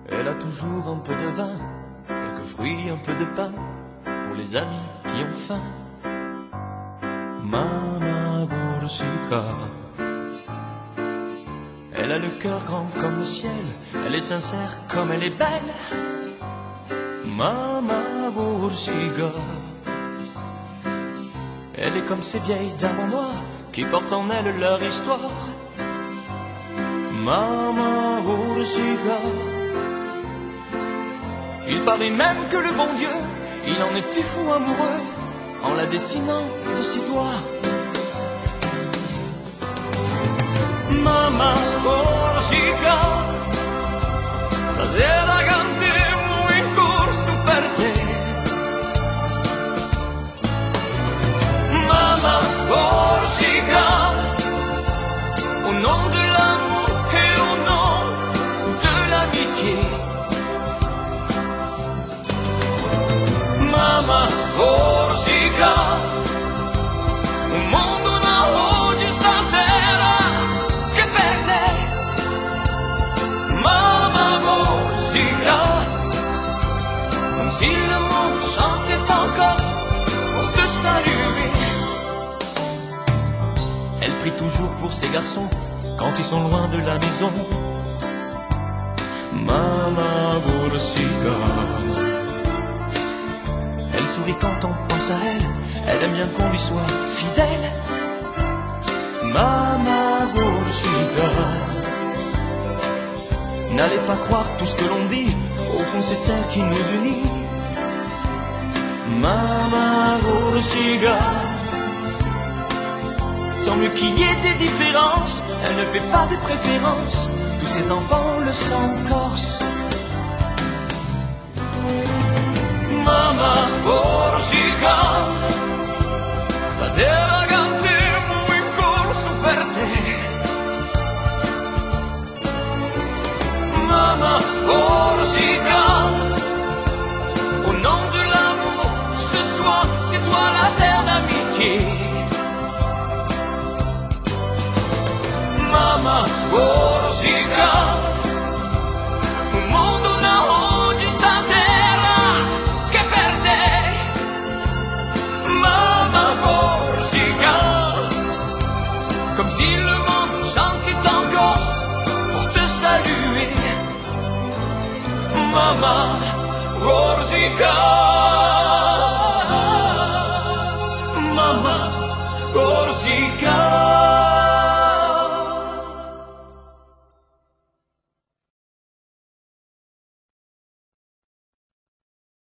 Elle a toujours un peu de vin, quelques fruits, un peu de pain, pour les amis qui ont faim. Mama Borsika. Elle a le cœur grand comme le ciel, elle est sincère comme elle est belle. Mama Borsika. Elle est comme ces vieilles dames en noir qui portent en elles leur histoire. Mama Borsika. Il paraît même que le bon Dieu, il en était fou amoureux en la dessinant de ses doigts. Mama Borsika, stasera cantiamo in corso per te. Mama Borsika, au nom de l'amour et au nom de l'amitié. Mama Borsika, un mondo da oggi stasera che per te. Mama Borsika, comme si le monde chantait en Corse pour te saluer. Elle prie toujours pour ses garçons quand ils sont loin de la maison. Mama Borsika. Elle sourit quand on pense à elle, elle aime bien qu'on lui soit fidèle. Mama Borsika. N'allez pas croire tout ce que l'on dit, au fond c'est elle qui nous unit. Mama Borsika. Tant mieux qu'il y ait des différences, elle ne fait pas de préférence, tous ses enfants le sont corse. Mama Borsika, stasera cantiamo in corso per te. Mama Borsika, au nom de l'amour, ce soir c'est toi la terre d'amitié. Mama Borsika, un mondo da oggi stasera che per te. Mama Borsika, comme si le monde chantait en Corse pour te saluer. Mama Borsika.